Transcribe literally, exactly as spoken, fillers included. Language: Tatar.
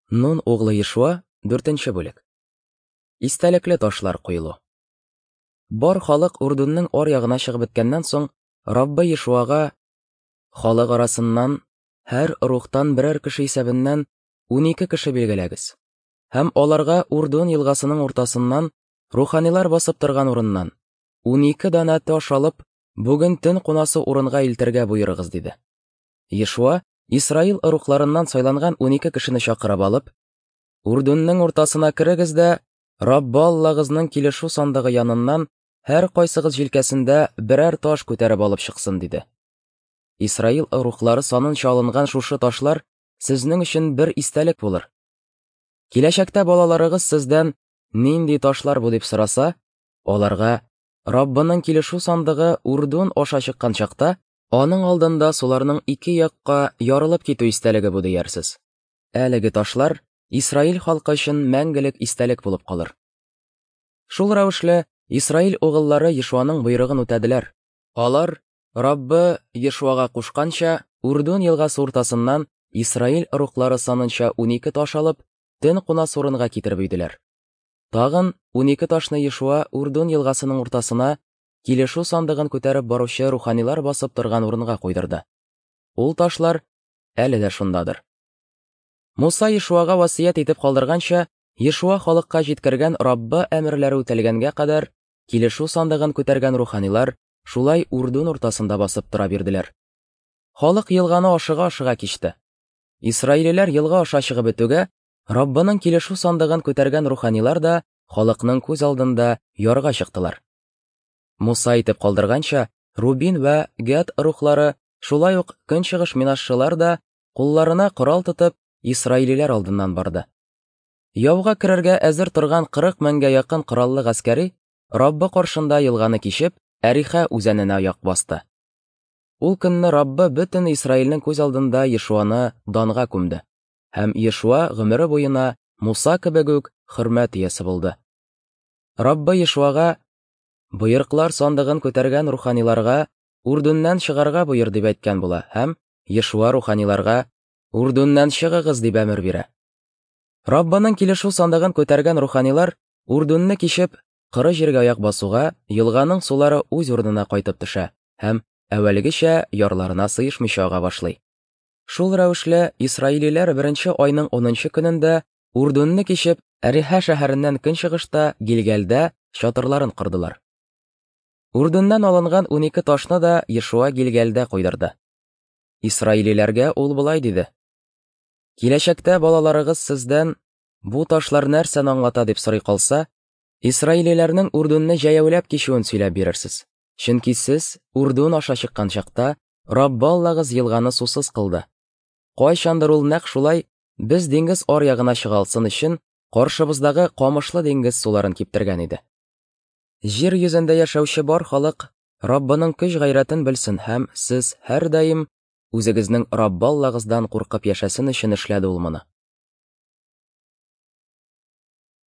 Нун углы Ишуа, дүртенче бүлек. Истәлекле ташлар куелу. Бар халык Урдунның ар ягына чыгып беткәннән соң, Раббы Ишуага халык арасыннан һәр рухтан берәр кеше исәбеннән унике кеше билгеләгез. Һәм аларга Урдун елгасының уртасыннан, руханилар басып торган урыннан, унике дана таш алып, бүген төн кунасы урынга илтергә буйрыгыз, диде. Ишуа Исраил рухларыннан сайланган унике кешене чакырып алып, Урдунның уртасына керегез дә, Раббы Аллагызның килешү сандыгы яныннан һәр кайсыгыз җилкәсендә берәр таш күтәреп алып чыксын, диде. Исраил рухлары санынча алынган шушы ташлар сезнең өчен бер истәлек булыр. Киләчәктә балаларыгыз сездән нинди ташлар бу дип сораса, аларга Раббының килешү сандыгы Урдун аша чыккан чакта, аның алдында суларның ике якка ярылып китү истәлеге бу диярсез. Әлеге ташлар Исраил халкы өчен мәңгелек истәлек булып калыр. Шул рәвешле Исраил угыллары Ишуаның буйрыгын үтәделәр. Алар Раббы Ишуага кушканча, Урдун елгасы уртасыннан Исраил рухлары санынча унике таш алып, төн кунас урынга китереп өйделәр. Тагын унике ташны Ишуа Урдун елгасының уртасына килешү сандыгын күтәреп баручы руханилар басып торган урынга куйдырды. Ул ташлар әле дә шундадыр. Муса Ишуага васыят итеп калдырганча, Ишуа халыкка җиткергән Раббы әмерләре үтәлгәнгә кадәр килешү сандыгын күтәргән руханилар шулай Урдун уртасында басып тора бирделәр. Халык елганы ашыга-ашыга кичте. Исраиллеләр елга аша чыгып бетүгә, Раббының килешү сандыгын күтәргән руханилар да халыкның күз алдында ярга чыктылар. Муса итеп калдырганча, Рубин вә Гад рухлары, шулай ук көнчыгыш минашчылар да кулларына корал тотып Исраиллеләр алдыннан барды. Яуга керергә әзер торган кырык меңгә якын кораллы гаскәри Раббы каршында елганы кичеп, Әриха үзәненә аяк басты. Ул көнне Раббы бөтен Исраилнең күз алдында Ишуаны данга күмде. Һәм Ишуа гомере буена Муса кебек үк хөрмәт иясе булды. Раббы Ишуага боерыклар сандыгын күтәргән руханиларга Урдуннан чыгарга буйыр дип әйткән була, һәм Ишуа руханиларга Урдуннан чыгыгыз дип әмер бирә. Раббының килешү сандыгын күтәргән руханилар Урдунны кичеп, кыры җиргә аяк басуга, елганың сулары үз урынына кайтып төшә һәм әвәлгечә ярларына сыешмыйча ага башлый. Шул рәвешле Исраиллеләр беренче айның унынчы көнендә Урдунны кичеп, Әриха шәһәреннән көнчыгышта Гилгалдә чатырларын кырдылар. Урдуннан алынган унике ташны да Ишуа Гилгалдә куйдырды. Исраиллеләргә ул булай диде: Киләчәктә балаларыгыз сездән бу ташлар нәрсәне аңлата дип сорый калса, Исраиллеләрнең Урдунны җәяүләп кичүен сөйләп бирерсез. Чөнки сез Урдун аша чыккан чакта Раббы Аллагыз елганы сусыз кылды. Кайчандыр ул нәкъ шулай без диңгез ар ягына чыгалсын өчен каршыбыздагы камышлы диңгез суларын киптергән иде. Җир йөзендә яшәүче бар халык Раббының көч-гайрәтен белсен һәм сез һәрдаим үзегезнең Раббы Аллагыздан куркып яшәсен өчен эшләде ул моны.